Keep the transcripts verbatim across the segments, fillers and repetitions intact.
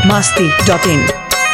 masti dot in.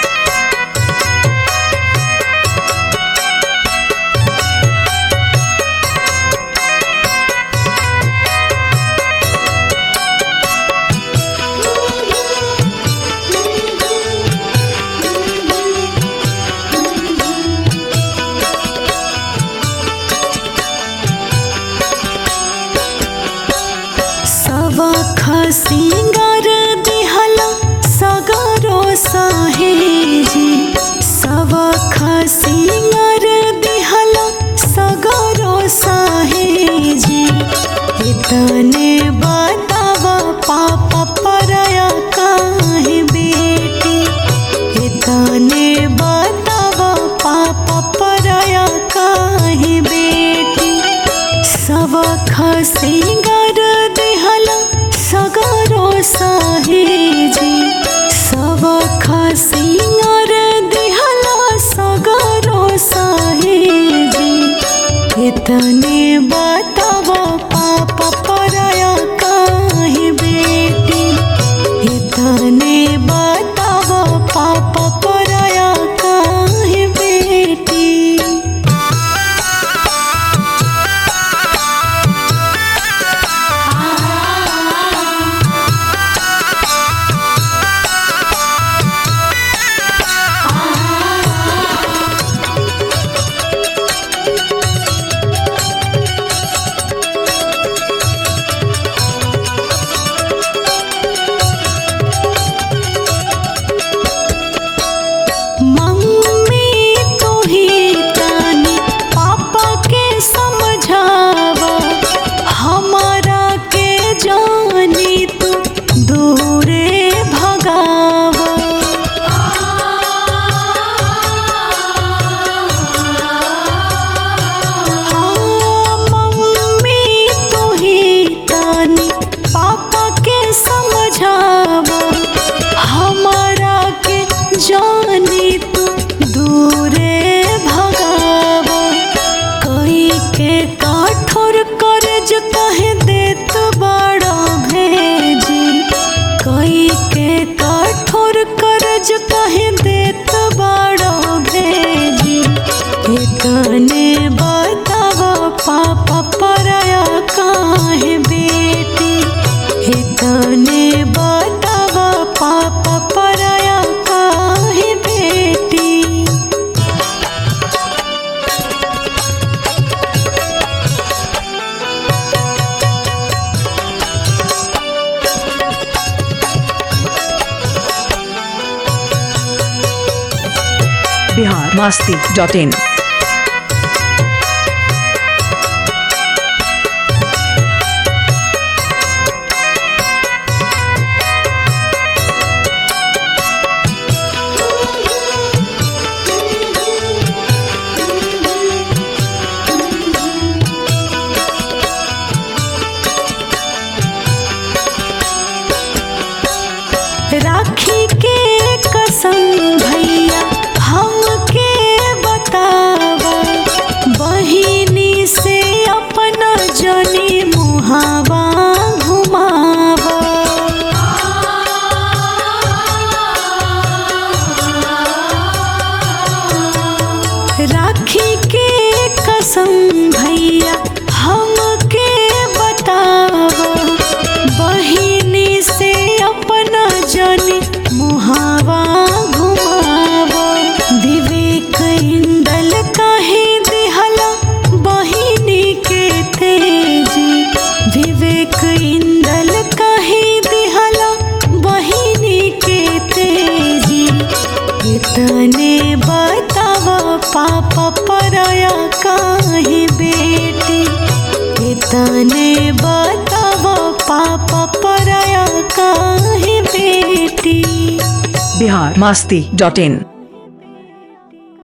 सिंगार दिहला सगरो साहेजी सवख सिंगार दिहला सगरो साहेजी इतने बतावा पापा परया काहे बेटी इतने बतावा पापा परया काहे बेटी सवख सिंगार दिहला सगरो साहेजी सवख सिंगार दिहला सगरो साहेजी इतने बतावा पापा परया काहे बेटी इतने बतावा पापा परया काहे बेटी। इतने बतावा पापा परया काहे बेटी इतने बतावा पापा परया काहे बेटी। Bihar masti dot in. राखी के कसम भैया हमके बतावा बहिनी से अपना जनी मुहावा घुमावा राखी के कसम भैया हमके बतावा बहिनी से अपना जनी मुहावा घुमावा विवेक इंदल काहे दिहला बहिनी के तेजी विवेक इंदल काहे दिहला बहिनी के तेजी इतने बतावा पापा परया काहे बेटी इतने बतावा पापा परया काहे बेटी। Bihar masti dot in.